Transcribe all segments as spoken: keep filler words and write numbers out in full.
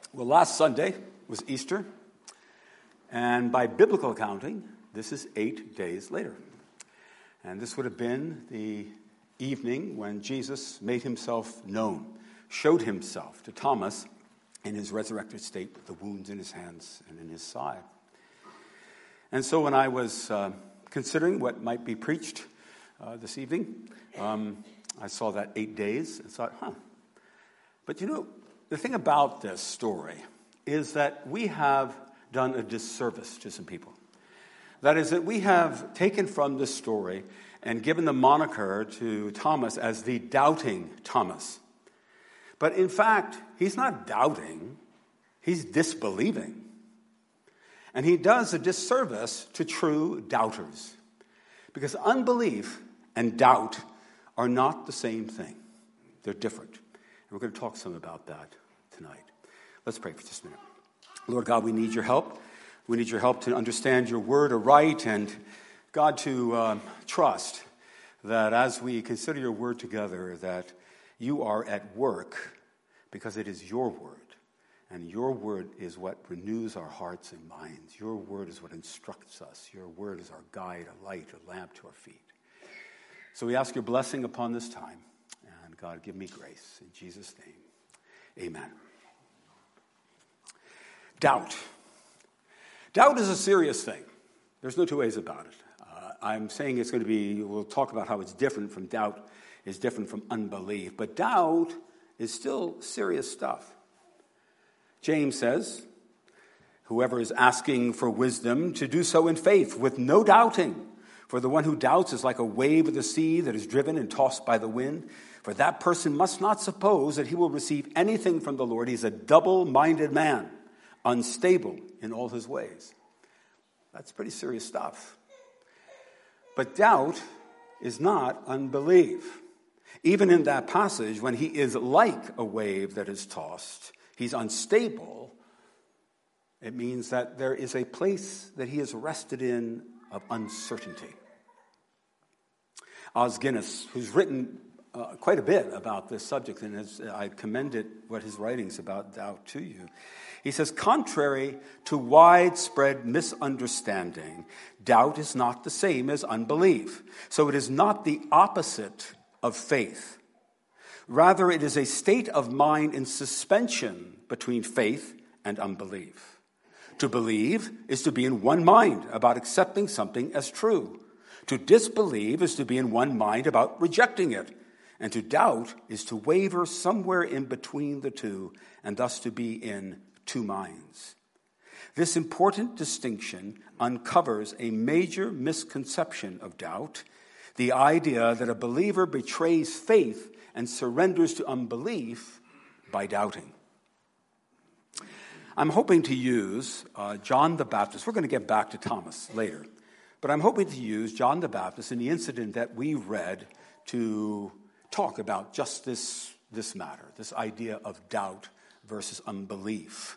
Well, last Sunday was Easter, and by biblical accounting, this is eight days later. And this would have been the evening when Jesus made himself known, showed himself to Thomas in his resurrected state with the wounds in his hands and in his side. And so when I was uh, considering what might be preached uh, this evening, um, I saw that eight days and thought, huh. But you know, the thing about this story is that we have done a disservice to some people. That is that we have taken from this story and given the moniker to Thomas as the doubting Thomas. But in fact, he's not doubting, he's disbelieving. And he does a disservice to true doubters. Because unbelief and doubt are not the same thing. They're different. And we're going to talk some about that tonight. Let's pray for just a minute. Lord God, we need your help. We need your help to understand your word aright, and God, to uh, trust that as we consider your word together, that you are at work because it is your word. And your word is what renews our hearts and minds. Your word is what instructs us. Your word is our guide, a light, a lamp to our feet. So we ask your blessing upon this time. And God, give me grace. In Jesus' name, amen. Doubt. Doubt is a serious thing. There's no two ways about it. Uh, I'm saying it's going to be, we'll talk about how it's different from doubt, is different from unbelief. But doubt is still serious stuff. James says, whoever is asking for wisdom, to do so in faith, with no doubting. For the one who doubts is like a wave of the sea that is driven and tossed by the wind. For that person must not suppose that he will receive anything from the Lord. He's a double-minded man, unstable in all his ways. That's pretty serious stuff. But doubt is not unbelief. Even in that passage, when he is like a wave that is tossed, he's unstable, it means that there is a place that he is rested in of uncertainty. Os Guinness, who's written uh, quite a bit about this subject, and has, I commended what his writings about doubt to you. He says, contrary to widespread misunderstanding, doubt is not the same as unbelief. So it is not the opposite of faith. Rather, it is a state of mind in suspension between faith and unbelief. To believe is to be in one mind about accepting something as true. To disbelieve is to be in one mind about rejecting it. And to doubt is to waver somewhere in between the two, and thus to be in two minds. This important distinction uncovers a major misconception of doubt, the idea that a believer betrays faith and surrenders to unbelief by doubting. I'm hoping to use uh, John the Baptist. We're going to get back to Thomas later. But I'm hoping to use John the Baptist and the incident that we read to talk about just this, this matter, this idea of doubt versus unbelief.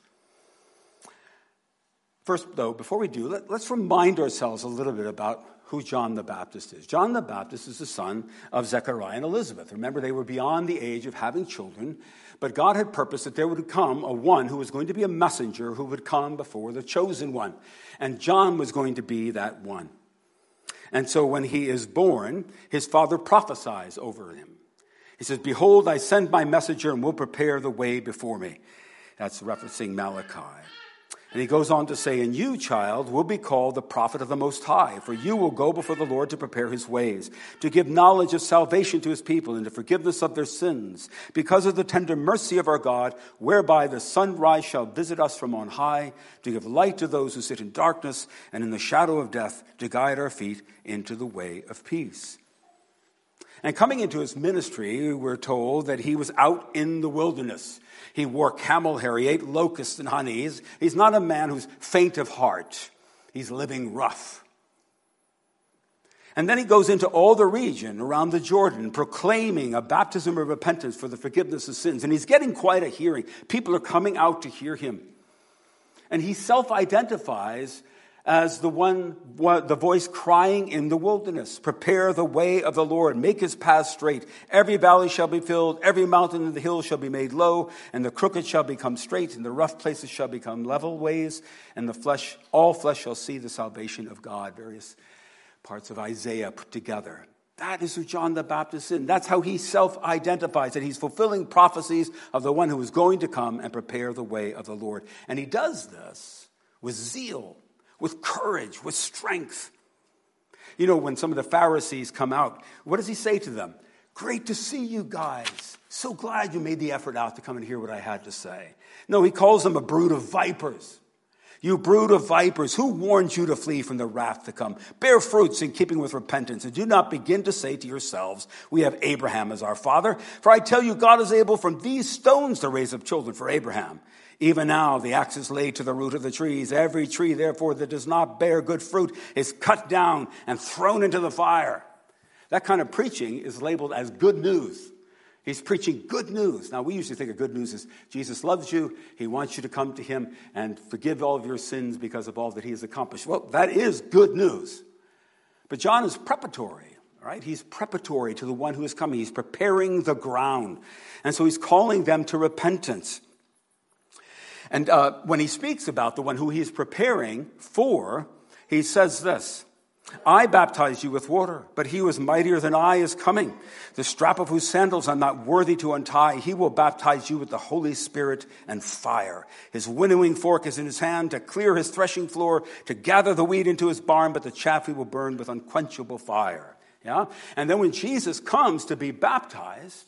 First, though, before we do, let, let's remind ourselves a little bit about who John the Baptist is. John the Baptist is the son of Zechariah and Elizabeth. Remember, they were beyond the age of having children, but God had purposed that there would come a one who was going to be a messenger who would come before the chosen one. And John was going to be that one. And so when he is born, his father prophesies over him. He says, behold, I send my messenger and will prepare the way before me. That's referencing Malachi. And he goes on to say, and you, child, will be called the prophet of the Most High, for you will go before the Lord to prepare his ways, to give knowledge of salvation to his people and to forgiveness of their sins, because of the tender mercy of our God, whereby the sunrise shall visit us from on high, to give light to those who sit in darkness and in the shadow of death, to guide our feet into the way of peace. And coming into his ministry, we're told that he was out in the wilderness. He wore camel hair. He ate locusts and honey. He's, he's not a man who's faint of heart. He's living rough. And then he goes into all the region around the Jordan, proclaiming a baptism of repentance for the forgiveness of sins. And he's getting quite a hearing. People are coming out to hear him. And he self-identifies as the one, the voice crying in the wilderness, prepare the way of the Lord, make his path straight. Every valley shall be filled, every mountain and the hill shall be made low, and the crooked shall become straight, and the rough places shall become level ways, and the flesh, all flesh shall see the salvation of God. Various parts of Isaiah put together. That is who John the Baptist is. And that's how he self-identifies, that he's fulfilling prophecies of the one who is going to come and prepare the way of the Lord. And he does this with zeal, with courage, with strength. You know, when some of the Pharisees come out, what does he say to them? Great to see you guys. So glad you made the effort out to come and hear what I had to say. No, he calls them a brood of vipers. You brood of vipers, who warned you to flee from the wrath to come? Bear fruits in keeping with repentance, and do not begin to say to yourselves, we have Abraham as our father. For I tell you, God is able from these stones to raise up children for Abraham. Even now the axe is laid to the root of the trees. Every tree, therefore, that does not bear good fruit is cut down and thrown into the fire. That kind of preaching is labeled as good news. He's preaching good news. Now, we usually think of good news as Jesus loves you. He wants you to come to him and forgive all of your sins because of all that he has accomplished. Well, that is good news. But John is preparatory, right? He's preparatory to the one who is coming. He's preparing the ground. And so he's calling them to repentance. And uh, when he speaks about the one who he's preparing for, he says this, I baptize you with water, but he who is mightier than I is coming, the strap of whose sandals I'm not worthy to untie. He will baptize you with the Holy Spirit and fire. His winnowing fork is in his hand to clear his threshing floor, to gather the wheat into his barn, but the chaff he will burn with unquenchable fire. Yeah? And then when Jesus comes to be baptized,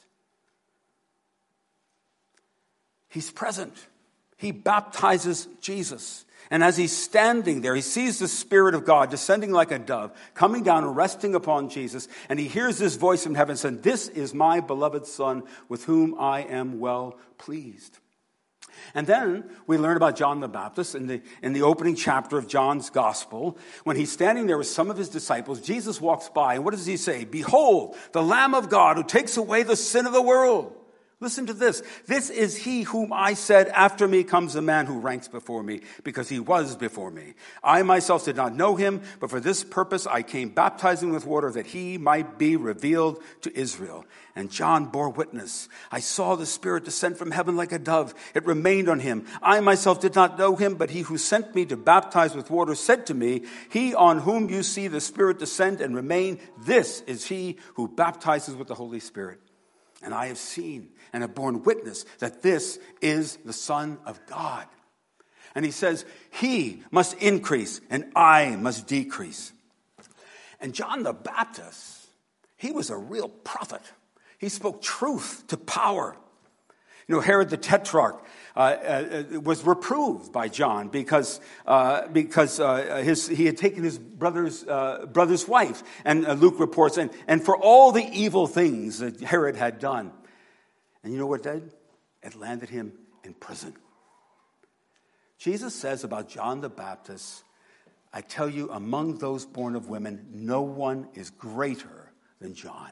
he's present. He baptizes Jesus. And as he's standing there, he sees the Spirit of God descending like a dove, coming down and resting upon Jesus. And he hears this voice from heaven saying, this is my beloved Son with whom I am well pleased. And then we learn about John the Baptist in the, in the opening chapter of John's Gospel. When he's standing there with some of his disciples, Jesus walks by. And what does he say? Behold, the Lamb of God who takes away the sin of the world. Listen to this. This is he whom I said, after me comes a man who ranks before me, because he was before me. I myself did not know him, but for this purpose I came baptizing with water, that he might be revealed to Israel. And John bore witness. I saw the Spirit descend from heaven like a dove. It remained on him. I myself did not know him, but he who sent me to baptize with water said to me, he on whom you see the Spirit descend and remain, this is he who baptizes with the Holy Spirit. And I have seen and have borne witness that this is the Son of God. And he says, he must increase and I must decrease. And John the Baptist, he was a real prophet. He spoke truth to power. You know, Herod the Tetrarch uh, uh, was reproved by John because uh, because uh, his he had taken his brother's uh, brother's wife, and uh, Luke reports, and, and for all the evil things that Herod had done. And you know what it did? It landed him in prison. Jesus says about John the Baptist, I tell you, among those born of women, no one is greater than John.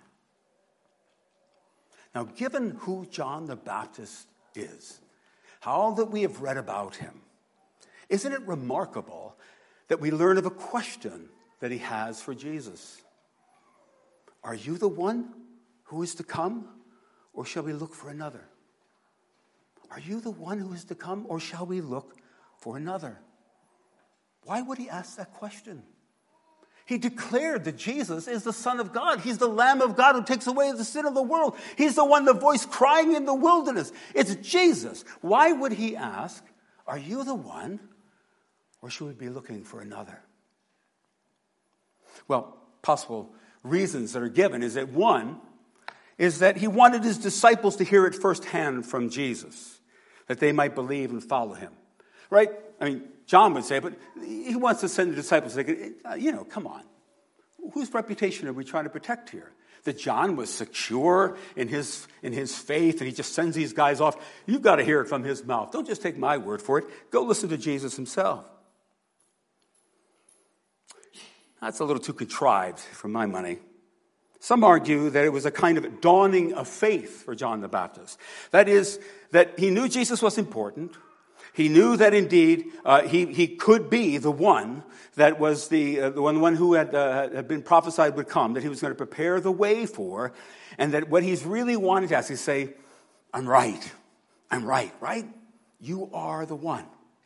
Now, given who John the Baptist is, all that we have read about him, isn't it remarkable that we learn of a question that he has for Jesus? Are you the one who is to come, or shall we look for another? Are you the one who is to come, or shall we look for another? Why would he ask that question? He declared that Jesus is the Son of God. He's the Lamb of God who takes away the sin of the world. He's the one, the voice crying in the wilderness. It's Jesus. Why would he ask, are you the one, or should we be looking for another? Well, possible reasons that are given is that one is that he wanted his disciples to hear it firsthand from Jesus, that they might believe and follow him. Right? I mean, John would say, but he wants to send the disciples, like, you know, come on. Whose reputation are we trying to protect here? That John was secure in his, in his faith, and he just sends these guys off. You've got to hear it from his mouth. Don't just take my word for it. Go listen to Jesus himself. That's a little too contrived for my money. Some argue that it was a kind of dawning of faith for John the Baptist. That is, that he knew Jesus was important. He knew that indeed uh, he, he could be the one that was the, uh, the one, one who had, uh, had been prophesied would come, that he was going to prepare the way for, and that what he's really wanted to ask is say, I'm right. I'm right, right? You are the one.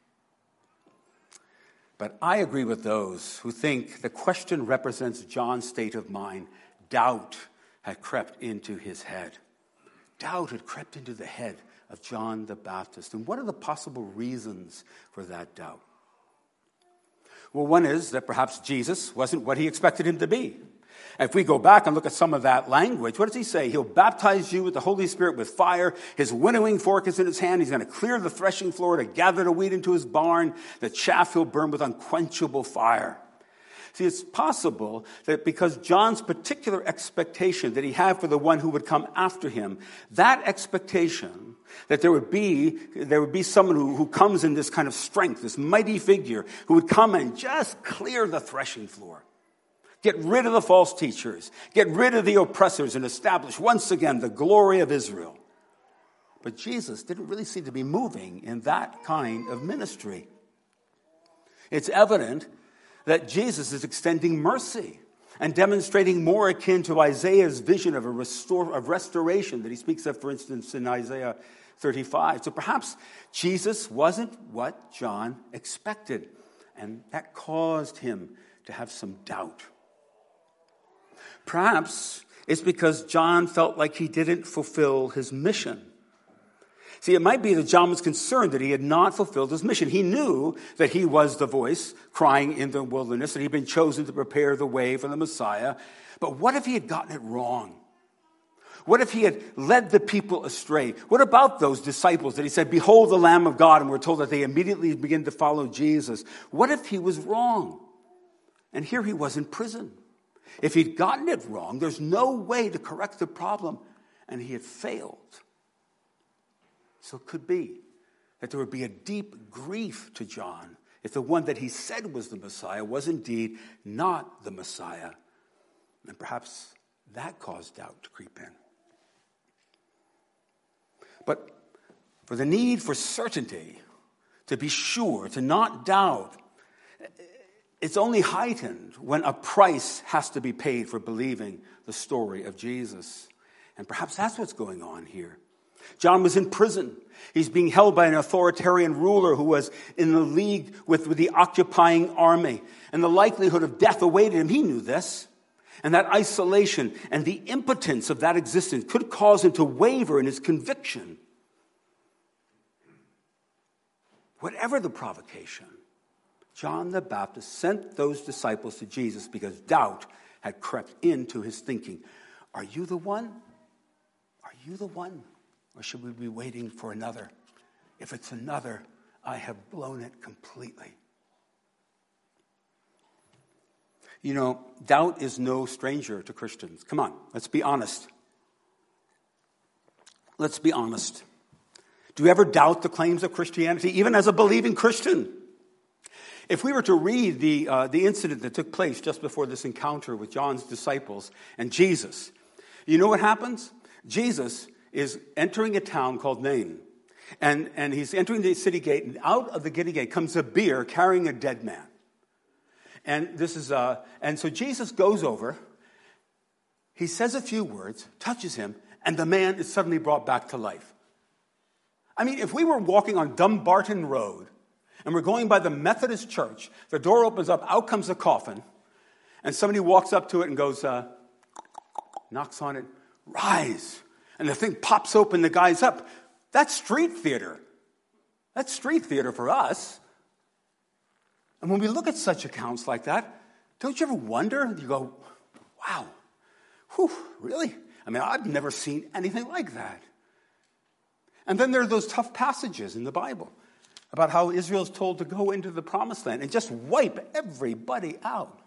But I agree with those who think the question represents John's state of mind. Doubt had crept into his head. Doubt had crept into the head of John the Baptist. And what are the possible reasons for that doubt? Well, one is that perhaps Jesus wasn't what he expected him to be. If we go back and look at some of that language, what does he say? He'll baptize you with the Holy Spirit with fire. His winnowing fork is in his hand. He's going to clear the threshing floor to gather the wheat into his barn. The chaff he'll burn with unquenchable fire. See, it's possible that because John's particular expectation that he had for the one who would come after him, that expectation that there would be, there would be someone who, who comes in this kind of strength, this mighty figure, who would come and just clear the threshing floor. Get rid of the false teachers. Get rid of the oppressors and establish once again the glory of Israel. But Jesus didn't really seem to be moving in that kind of ministry. It's evident that Jesus is extending mercy and demonstrating more akin to Isaiah's vision of a restore, of restoration that he speaks of, for instance, in Isaiah thirty-five. So perhaps Jesus wasn't what John expected, and that caused him to have some doubt. Perhaps it's because John felt like he didn't fulfill his mission. See, it might be that John was concerned that he had not fulfilled his mission. He knew that he was the voice crying in the wilderness, that he'd been chosen to prepare the way for the Messiah. But what if he had gotten it wrong? What if he had led the people astray? What about those disciples that he said, behold the Lamb of God, and we're told that they immediately begin to follow Jesus? What if he was wrong? And here he was in prison. If he'd gotten it wrong, there's no way to correct the problem, and he had failed. So it could be that there would be a deep grief to John if the one that he said was the Messiah was indeed not the Messiah. And perhaps that caused doubt to creep in. But for the need for certainty, to be sure, to not doubt, it's only heightened when a price has to be paid for believing the story of Jesus. And perhaps that's what's going on here. John was in prison. He's being held by an authoritarian ruler who was in the league with, with the occupying army. And the likelihood of death awaited him. He knew this. And that isolation and the impotence of that existence could cause him to waver in his conviction. Whatever the provocation, John the Baptist sent those disciples to Jesus because doubt had crept into his thinking. Are you the one? Are you the one? Or should we be waiting for another? If it's another, I have blown it completely. You know, doubt is no stranger to Christians. Come on, let's be honest. Let's be honest. Do you ever doubt the claims of Christianity, even as a believing Christian? If we were to read the, uh, the incident that took place just before this encounter with John's disciples and Jesus, you know what happens? Jesus is entering a town called Nain. And, and he's entering the city gate, and out of the city gate comes a bier carrying a dead man. And this is uh, and so Jesus goes over, he says a few words, touches him, and the man is suddenly brought back to life. I mean, if we were walking on Dumbarton Road, and we're going by the Methodist church, the door opens up, out comes a coffin, and somebody walks up to it and goes, uh, knocks on it, rise. And the thing pops open, the guy's up. That's street theater. That's street theater for us. And when we look at such accounts like that, don't you ever wonder? You go, wow, whew, really? I mean, I've never seen anything like that. And then there are those tough passages in the Bible about how Israel's told to go into the promised land and just wipe everybody out.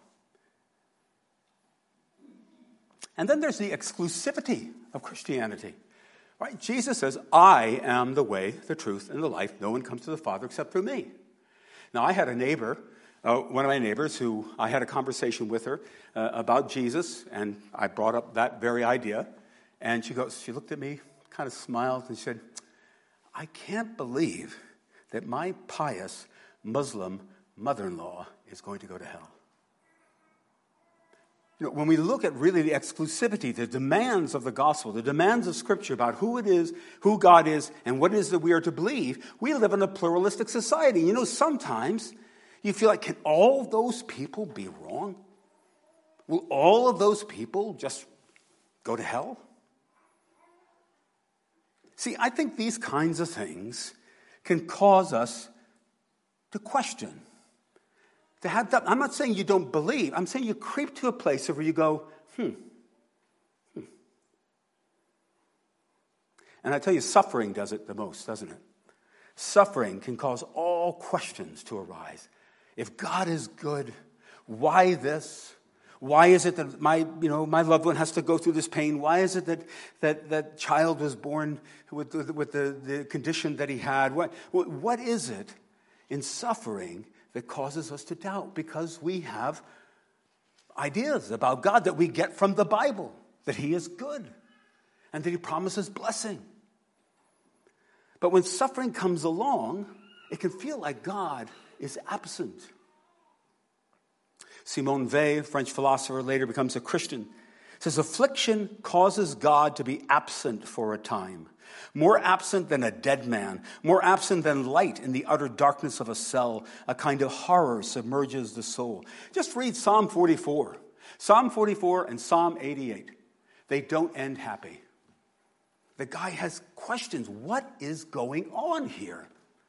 And then there's the exclusivity of Christianity. Right? Jesus says, I am the way, the truth, and the life. No one comes to the Father except through me. Now, I had a neighbor, uh, one of my neighbors, who I had a conversation with her uh, about Jesus, and I brought up that very idea. And she goes, she looked at me, kind of smiled, and said, I can't believe that my pious Muslim mother-in-law is going to go to hell. You know, when we look at really the exclusivity, the demands of the gospel, the demands of Scripture about who it is, who God is, and what it is that we are to believe, we live in a pluralistic society. You know, sometimes you feel like, can all those people be wrong? Will all of those people just go to hell? See, I think these kinds of things can cause us to question. To have that, I'm not saying you don't believe. I'm saying you creep to a place where you go, hmm, hmm. And I tell you, suffering does it the most, doesn't it? Suffering can cause all questions to arise. If God is good, why this? Why is it that my, you know, my loved one has to go through this pain? Why is it that that, that child was born with, the, with the, the condition that he had? What, what is it in suffering that causes us to doubt? Because we have ideas about God that we get from the Bible, that he is good and that he promises blessing. But when suffering comes along, it can feel like God is absent. Simone Weil, French philosopher, later becomes a Christian, says affliction causes God to be absent for a time, more absent than a dead man, more absent than light in the utter darkness of a cell. A kind of horror submerges the soul. Just read Psalm forty-four. Psalm forty-four and Psalm eighty-eight. They don't end happy. The guy has questions. What is going on here?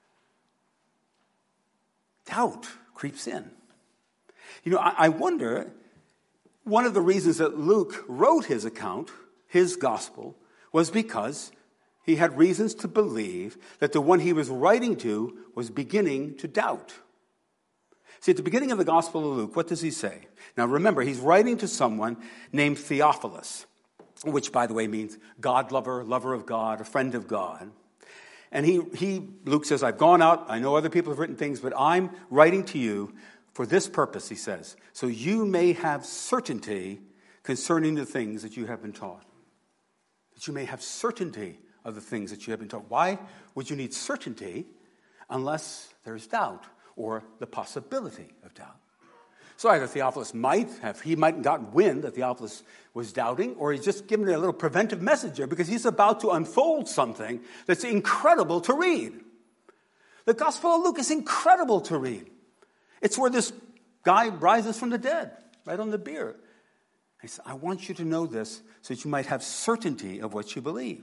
Doubt creeps in. You know, I wonder, one of the reasons that Luke wrote his account, his gospel, was because he had reasons to believe that the one he was writing to was beginning to doubt. See, at the beginning of the Gospel of Luke, what does he say? Now remember, he's writing to someone named Theophilus, which, by the way, means God lover, lover of God, a friend of God. And he, he, Luke says, I've gone out, I know other people have written things, but I'm writing to you for this purpose, he says, so you may have certainty concerning the things that you have been taught. That you may have certainty of the things that you have been taught. Why would you need certainty unless there's doubt or the possibility of doubt? So either Theophilus might have, he might have gotten wind that Theophilus was doubting, or he's just given a little preventive message there because he's about to unfold something that's incredible to read. The Gospel of Luke is incredible to read. It's where this guy rises from the dead, right on the bier. He said, I want you to know this so that you might have certainty of what you believe.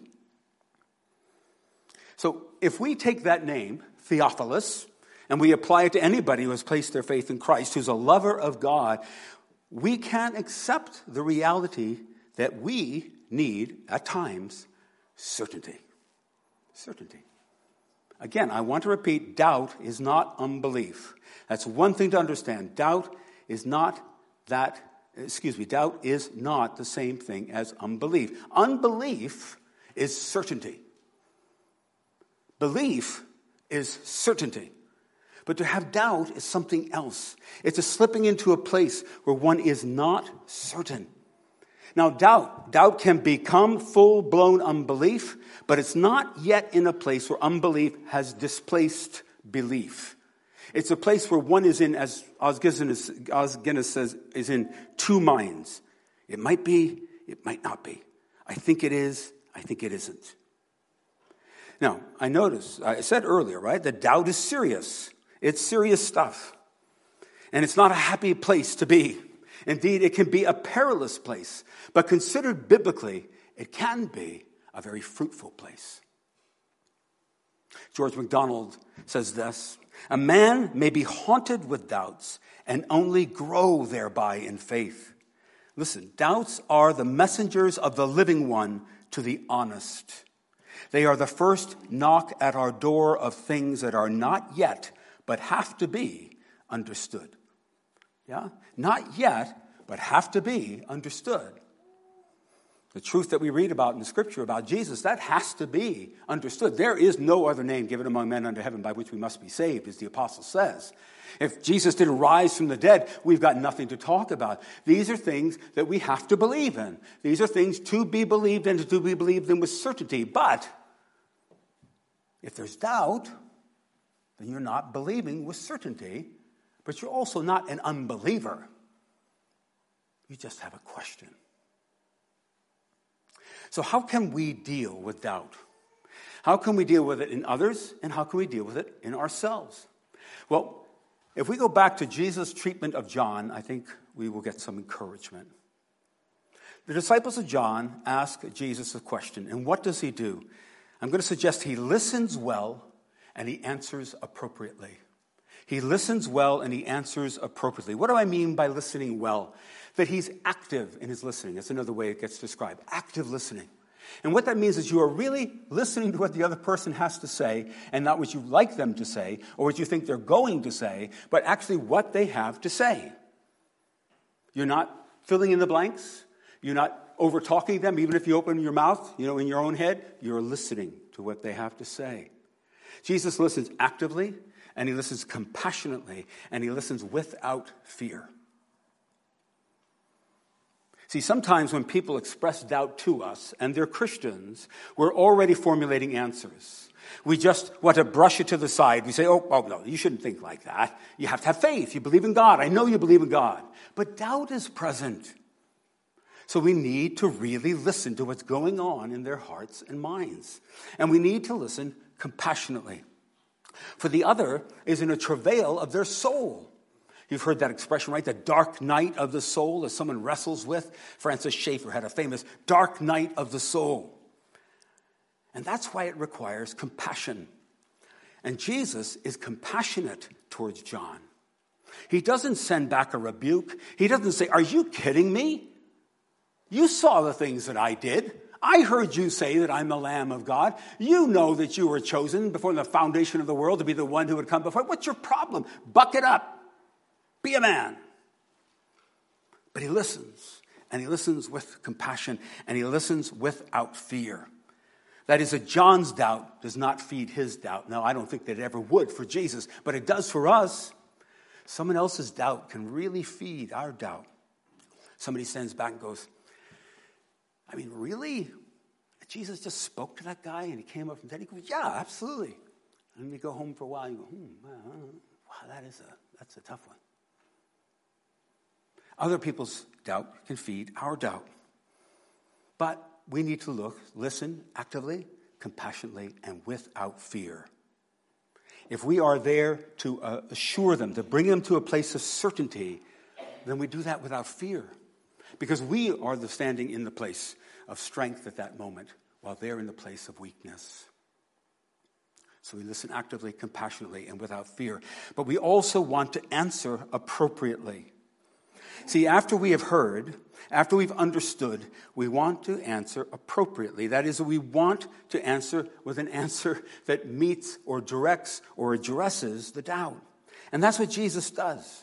So if we take that name, Theophilus, and we apply it to anybody who has placed their faith in Christ, who's a lover of God, we can accept the reality that we need, at times, certainty. Certainty. Again, I want to repeat, doubt is not unbelief. That's one thing to understand. Doubt is not that, excuse me, doubt is not the same thing as unbelief. Unbelief is certainty. Belief is certainty. But to have doubt is something else. It's a slipping into a place where one is not certain. Now, doubt, doubt can become full-blown unbelief, but it's not yet in a place where unbelief has displaced belief. It's a place where one is in, as Os Guinness says, is in two minds. It might be, it might not be. I think it is, I think it isn't. Now, I notice, I said earlier, right, that doubt is serious. It's serious stuff. And it's not a happy place to be. Indeed, it can be a perilous place. But considered biblically, it can be a very fruitful place. George MacDonald says this, a man may be haunted with doubts and only grow thereby in faith. Listen, doubts are the messengers of the living one to the honest. They are the first knock at our door of things that are not yet, but have to be understood. Yeah? Not yet, but have to be understood. The truth that we read about in the Scripture about Jesus, that has to be understood. There is no other name given among men under heaven by which we must be saved, as the apostle says. If Jesus didn't rise from the dead, we've got nothing to talk about. These are things that we have to believe in. These are things to be believed in, to be believed in with certainty. But if there's doubt, then you're not believing with certainty, but you're also not an unbeliever. You just have a question. So how can we deal with doubt? How can we deal with it in others, and how can we deal with it in ourselves? Well, if we go back to Jesus' treatment of John, I think we will get some encouragement. The disciples of John ask Jesus a question, and what does he do? I'm going to suggest he listens well and he answers appropriately. He listens well and he answers appropriately. What do I mean by listening well? That he's active in his listening. That's another way it gets described. Active listening. And what that means is you are really listening to what the other person has to say, and not what you like them to say or what you think they're going to say, but actually what they have to say. You're not filling in the blanks. You're not over-talking them. Even if you open your mouth, you know, in your own head, you're listening to what they have to say. Jesus listens actively, and he listens compassionately, and he listens without fear. See, sometimes when people express doubt to us, and they're Christians, we're already formulating answers. We just want to brush it to the side. We say, oh, oh, no, you shouldn't think like that. You have to have faith. You believe in God. I know you believe in God. But doubt is present. So we need to really listen to what's going on in their hearts and minds. And we need to listen compassionately. For the other is in a travail of their soul. You've heard that expression, right? The dark night of the soul, as someone wrestles with. Francis Schaeffer had a famous dark night of the soul. And that's why it requires compassion. And Jesus is compassionate towards John. He doesn't send back a rebuke. He doesn't say, are you kidding me? You saw the things that I did. I heard you say that I'm the Lamb of God. You know that you were chosen before the foundation of the world to be the one who would come before. What's your problem? Buck it up. Be a man. But he listens, and he listens with compassion, and he listens without fear. That is, that John's doubt does not feed his doubt. No, I don't think that it ever would for Jesus, but it does for us. Someone else's doubt can really feed our doubt. Somebody stands back and goes, I mean, really? Jesus just spoke to that guy and he came up from dead? He goes, yeah, absolutely. And then you go home for a while and you go, hmm, wow, that is a, that's a tough one. Other people's doubt can feed our doubt. But we need to look, listen actively, compassionately, and without fear. If we are there to uh, assure them, to bring them to a place of certainty, then we do that without fear. Because we are the standing in the place of strength at that moment, while they're in the place of weakness. So we listen actively, compassionately, and without fear. But we also want to answer appropriately. See, after we have heard, after we've understood, we want to answer appropriately. That is, we want to answer with an answer that meets or directs or addresses the doubt. And that's what Jesus does.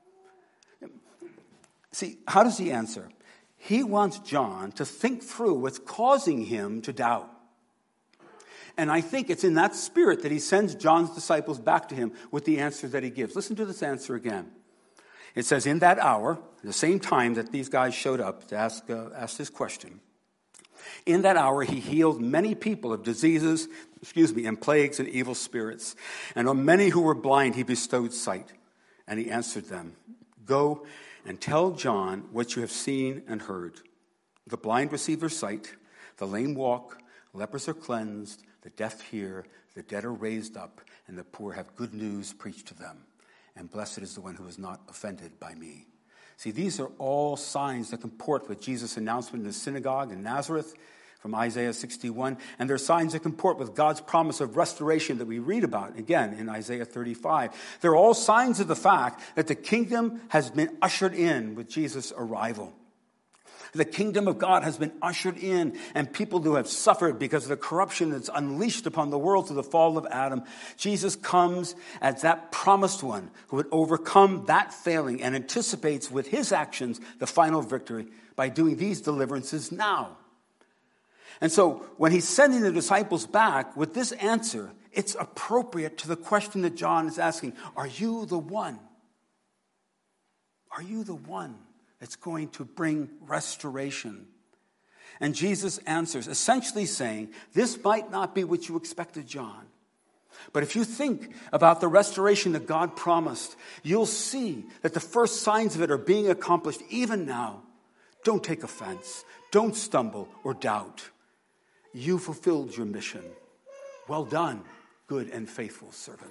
See, how does he answer? He wants John to think through what's causing him to doubt. And I think it's in that spirit that he sends John's disciples back to him with the answer that he gives. Listen to this answer again. It says, in that hour, the same time that these guys showed up to ask, uh, ask this question, in that hour he healed many people of diseases, excuse me, and plagues and evil spirits. And on many who were blind he bestowed sight. And he answered them, go and tell John what you have seen and heard. The blind receive their sight, the lame walk, lepers are cleansed, the deaf hear, the dead are raised up, and the poor have good news preached to them. And blessed is the one who is not offended by me. See, these are all signs that comport with Jesus' announcement in the synagogue in Nazareth from Isaiah sixty-one. And they're signs that comport with God's promise of restoration that we read about, again, in Isaiah thirty-five. They're all signs of the fact that the kingdom has been ushered in with Jesus' arrival. The kingdom of God has been ushered in, and people who have suffered because of the corruption that's unleashed upon the world through the fall of Adam, Jesus comes as that promised one who would overcome that failing and anticipates with his actions the final victory by doing these deliverances now. And so when he's sending the disciples back with this answer, it's appropriate to the question that John is asking. Are you the one? Are you the one that's going to bring restoration? And Jesus answers, essentially saying, this might not be what you expected, John. But if you think about the restoration that God promised, you'll see that the first signs of it are being accomplished even now. Don't take offense. Don't stumble or doubt. You fulfilled your mission. Well done, good and faithful servant.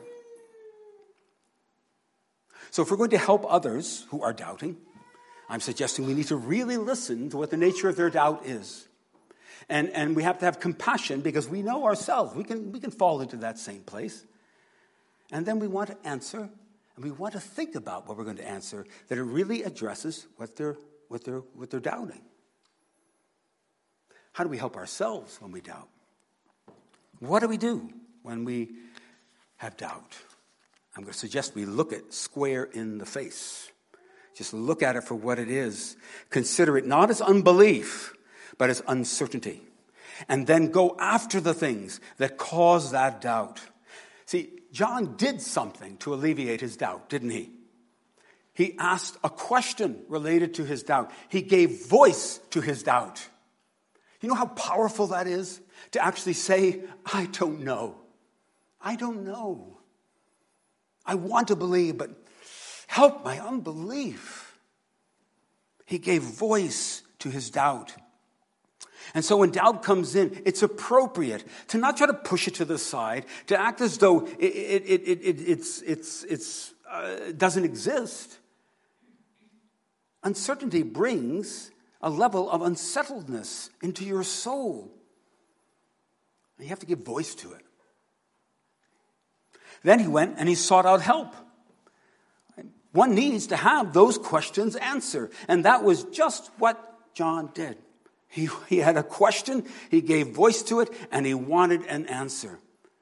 So if we're going to help others who are doubting, I'm suggesting we need to really listen to what the nature of their doubt is. And, and we have to have compassion because we know ourselves. We can, we can fall into that same place. And then we want to answer, and we want to think about what we're going to answer, that it really addresses what they're, what they're, what they're doubting. How do we help ourselves when we doubt? What do we do when we have doubt? I'm going to suggest we look it square in the face. Just look at it for what it is. Consider it not as unbelief, but as uncertainty. And then go after the things that cause that doubt. See, John did something to alleviate his doubt, didn't he? He asked a question related to his doubt. He gave voice to his doubt. You know how powerful that is? To actually say, I don't know. I don't know. I want to believe, but help my unbelief. He gave voice to his doubt. And so when doubt comes in, it's appropriate to not try to push it to the side, to act as though it, it, it, it, it it's, it's, it's, uh, doesn't exist. Uncertainty brings a level of unsettledness into your soul. And you have to give voice to it. Then he went and he sought out help. One needs to have those questions answered. And that was just what John did. He, he had a question, he gave voice to it, and he wanted an answer.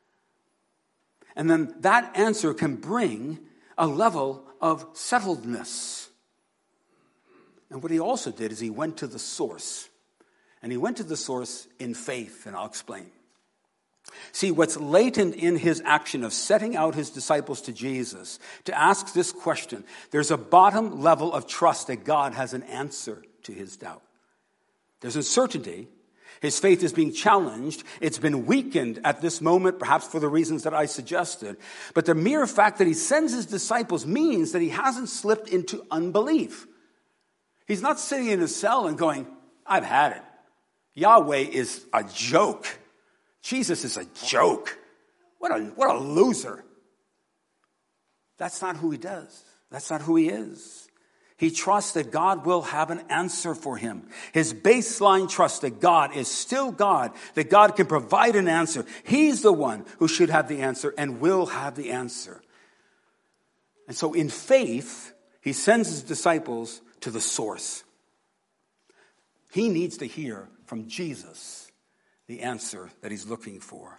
And then that answer can bring a level of settledness. And what he also did is he went to the source. And he went to the source in faith, and I'll explain. See, what's latent in his action of setting out his disciples to Jesus to ask this question, there's a bottom level of trust that God has an answer to his doubt. There's uncertainty. His faith is being challenged. It's been weakened at this moment, perhaps for the reasons that I suggested. But the mere fact that he sends his disciples means that he hasn't slipped into unbelief. He's not sitting in a cell and going, I've had it. Yahweh is a joke. Jesus is a joke. What a, what a loser. That's not who he does. That's not who he is. He trusts that God will have an answer for him. His baseline trust that God is still God, that God can provide an answer. He's the one who should have the answer and will have the answer. And so in faith, he sends his disciples to the source. He needs to hear from Jesus the answer that he's looking for.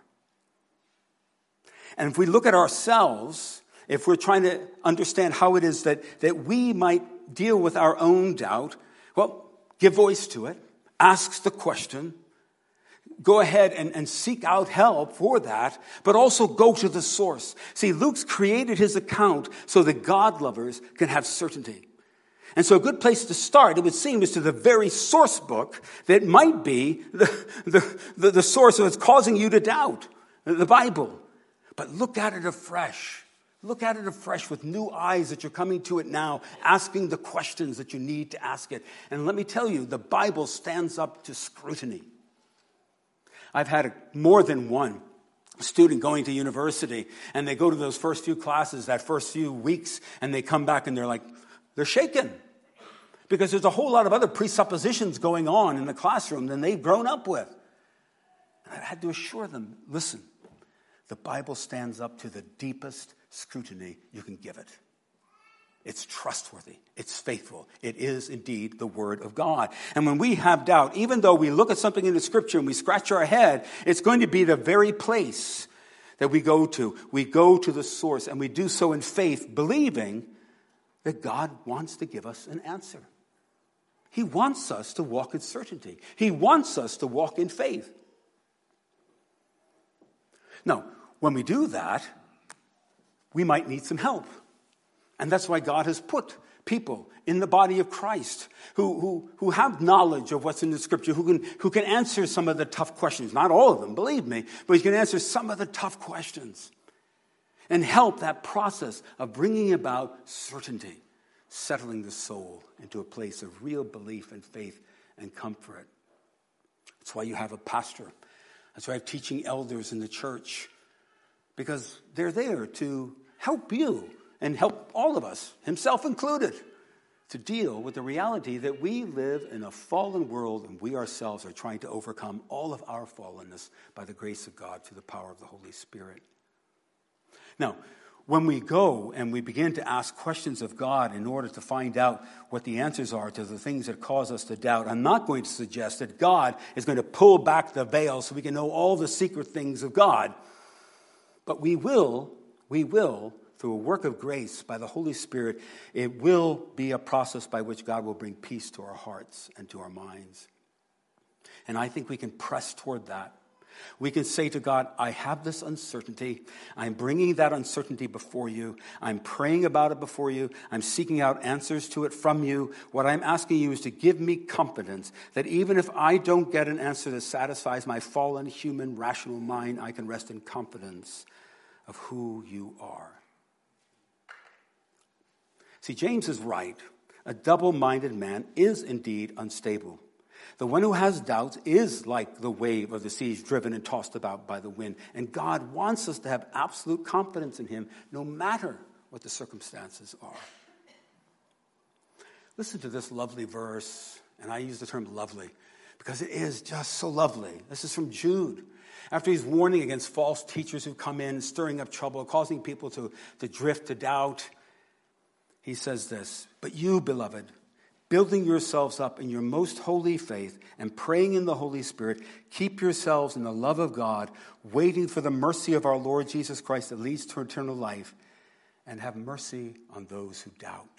And if we look at ourselves, if we're trying to understand how it is that, that we might deal with our own doubt, well, give voice to it, ask the question, go ahead and, and seek out help for that, but also go to the source. See, Luke's created his account so that God lovers can have certainty. And so a good place to start, it would seem, is to the very source book that might be the, the, the, the source of what's causing you to doubt, the Bible. But look at it afresh. Look at it afresh with new eyes that you're coming to it now, asking the questions that you need to ask it. And let me tell you, the Bible stands up to scrutiny. I've had a, more than one student going to university, and they go to those first few classes, that first few weeks, and they come back and they're like, they're shaken. Because there's a whole lot of other presuppositions going on in the classroom than they've grown up with. And I had to assure them, listen, the Bible stands up to the deepest scrutiny you can give it. It's trustworthy. It's faithful. It is indeed the Word of God. And when we have doubt, even though we look at something in the Scripture and we scratch our head, it's going to be the very place that we go to. We go to the source, and we do so in faith, believing that God wants to give us an answer. He wants us to walk in certainty. He wants us to walk in faith. Now, when we do that, we might need some help. And that's why God has put people in the body of Christ who, who, who have knowledge of what's in the Scripture, who can, who can answer some of the tough questions. Not all of them, believe me, but he can answer some of the tough questions. and help that process of bringing about certainty, settling the soul into a place of real belief and faith and comfort. That's why you have a pastor. That's why I have teaching elders in the church, because they're there to help you and help all of us, himself included, to deal with the reality that we live in a fallen world and we ourselves are trying to overcome all of our fallenness by the grace of God through the power of the Holy Spirit. Now, when we go and we begin to ask questions of God in order to find out what the answers are to the things that cause us to doubt, I'm not going to suggest that God is going to pull back the veil so we can know all the secret things of God. But we will, we will, through a work of grace by the Holy Spirit, it will be a process by which God will bring peace to our hearts and to our minds. And I think we can press toward that. We can say to God, I have this uncertainty. I'm bringing that uncertainty before you. I'm praying about it before you. I'm seeking out answers to it from you. What I'm asking you is to give me confidence that even if I don't get an answer that satisfies my fallen human rational mind, I can rest in confidence of who you are. See, James is right. A double-minded man is indeed unstable. The one who has doubts is like the wave of the seas driven and tossed about by the wind. And God wants us to have absolute confidence in him no matter what the circumstances are. Listen to this lovely verse, and I use the term lovely because it is just so lovely. This is from Jude. After he's warning against false teachers who come in, stirring up trouble, causing people to, to drift, to doubt, he says this, but you, beloved, building yourselves up in your most holy faith and praying in the Holy Spirit, keep yourselves in the love of God, waiting for the mercy of our Lord Jesus Christ that leads to eternal life, and have mercy on those who doubt.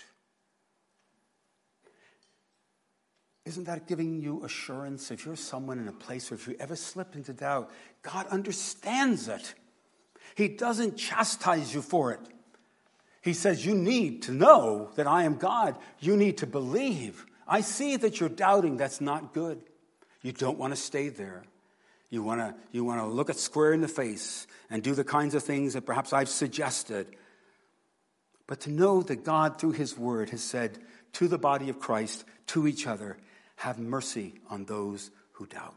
Isn't that giving you assurance? If you're someone in a place where if you ever slip into doubt, God understands it. He doesn't chastise you for it. He says, you need to know that I am God. You need to believe. I see that you're doubting. That's not good. You don't want to stay there. You want to, you want to look it square in the face and do the kinds of things that perhaps I've suggested. But to know that God, through his word, has said to the body of Christ, to each other, have mercy on those who doubt.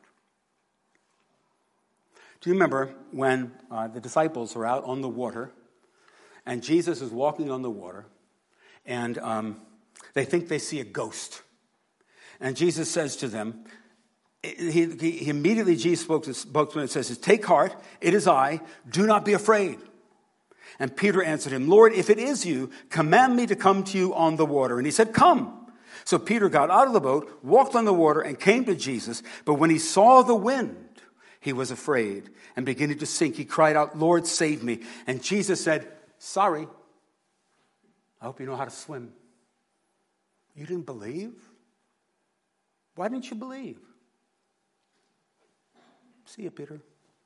Do you remember when uh, the disciples were out on the water and Jesus is walking on the water, and um, they think they see a ghost. And Jesus says to them, he, he, he immediately, Jesus spoke to, spoke to them and says, take heart, it is I, do not be afraid. And Peter answered him, Lord, if it is you, command me to come to you on the water. And he said, come. So Peter got out of the boat, walked on the water, and came to Jesus. But when he saw the wind, he was afraid. And beginning to sink, he cried out, Lord, save me. And Jesus said, sorry, I hope you know how to swim. You didn't believe? Why didn't you believe? See you, Peter.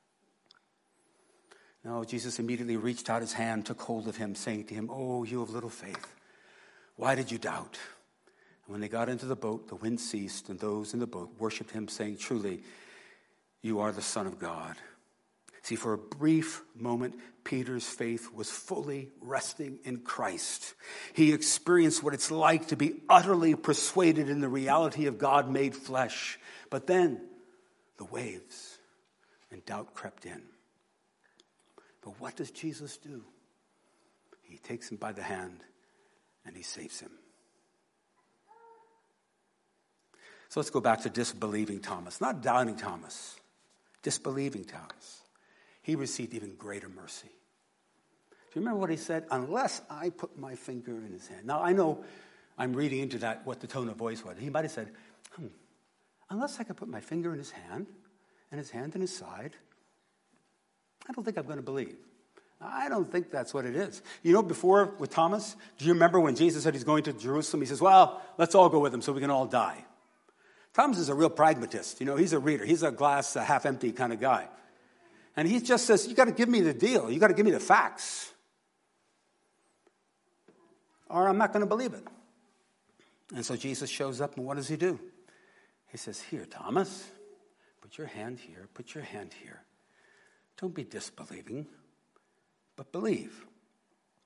No, Jesus immediately reached out his hand, took hold of him, saying to him, oh, you of little faith, why did you doubt? And when they got into the boat, the wind ceased, and those in the boat worshipped him, saying, truly, you are the Son of God. See, for a brief moment, Peter's faith was fully resting in Christ. He experienced what it's like to be utterly persuaded in the reality of God made flesh. But then the waves and doubt crept in. But what does Jesus do? He takes him by the hand and he saves him. So let's go back to disbelieving Thomas, not doubting Thomas, disbelieving Thomas. He received even greater mercy. Do you remember what he said? Unless I put my finger in his hand. Now, I know I'm reading into that what the tone of voice was. He might have said, hmm, unless I could put my finger in his hand and his hand in his side, I don't think I'm going to believe. I don't think that's what it is. You know, before with Thomas, do you remember when Jesus said he's going to Jerusalem? He says, well, let's all go with him so we can all die. Thomas is a real pragmatist. You know, he's a reader. He's a glass uh, half empty kind of guy. And he just says, you got to give me the deal. You got to give me the facts. Or I'm not going to believe it. And so Jesus shows up, and what does he do? He says, here, Thomas, put your hand here, put your hand here. Don't be disbelieving, but believe.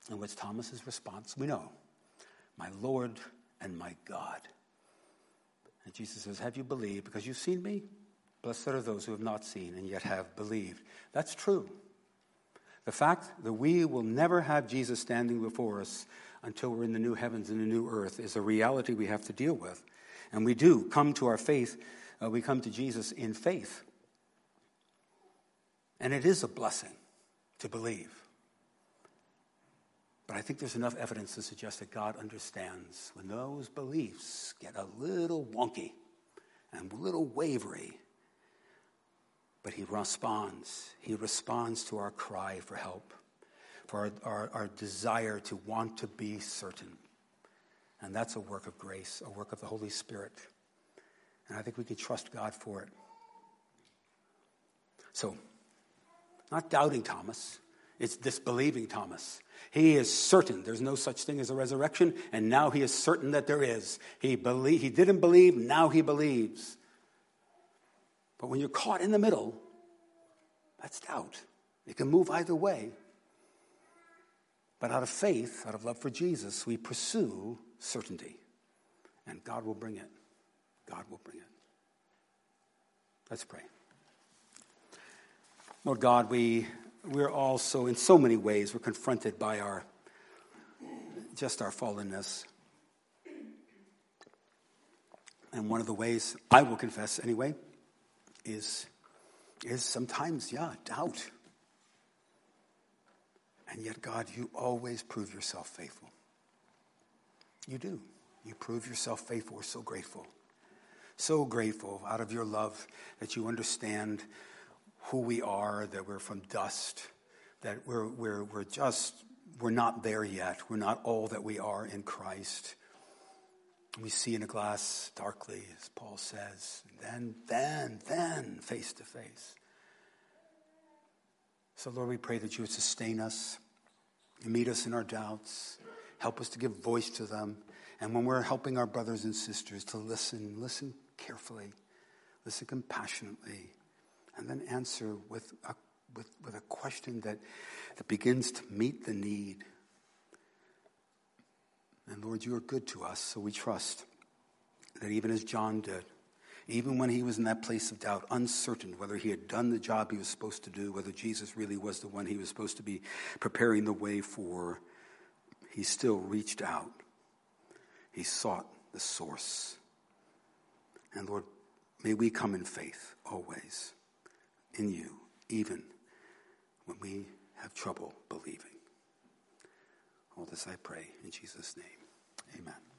And what's Thomas's response? We know. My Lord and my God. And Jesus says, have you believed because you've seen me? Blessed are those who have not seen and yet have believed. That's true. The fact that we will never have Jesus standing before us until we're in the new heavens and the new earth is a reality we have to deal with. And we do come to our faith. Uh, we come to Jesus in faith. And it is a blessing to believe. But I think there's enough evidence to suggest that God understands when those beliefs get a little wonky and a little wavery. But he responds. He responds to our cry for help, for our, our, our desire to want to be certain. And that's a work of grace, a work of the Holy Spirit. And I think we can trust God for it. So, not doubting Thomas, it's disbelieving Thomas. He is certain there's no such thing as a resurrection, and now he is certain that there is. He believe, he didn't believe, now he believes. But when you're caught in the middle, that's doubt. It can move either way. But out of faith, out of love for Jesus, we pursue certainty. And God will bring it. God will bring it. Let's pray. Lord God, we, we're also, in so many ways, we're confronted by our, just our fallenness. And one of the ways, I will confess anyway, is, is sometimes, yeah, doubt. And yet, God, you always prove yourself faithful. You do. You prove yourself faithful. We're so grateful. So grateful out of your love that you understand who we are, that we're from dust, that we're, we're, we're just, we're not there yet. We're not all that we are in Christ. We see in a glass darkly, as Paul says, and then, then, then, face to face. So, Lord, we pray that you would sustain us, meet us in our doubts, help us to give voice to them. And when we're helping our brothers and sisters to listen, listen carefully, listen compassionately, and then answer with a, with, with a question that, that begins to meet the need. And Lord, you are good to us, so we trust that even as John did, even when he was in that place of doubt, uncertain whether he had done the job he was supposed to do, whether Jesus really was the one he was supposed to be preparing the way for, he still reached out. He sought the source. And Lord, may we come in faith always in you, even when we have trouble believing. All this I pray in Jesus' name. Amen.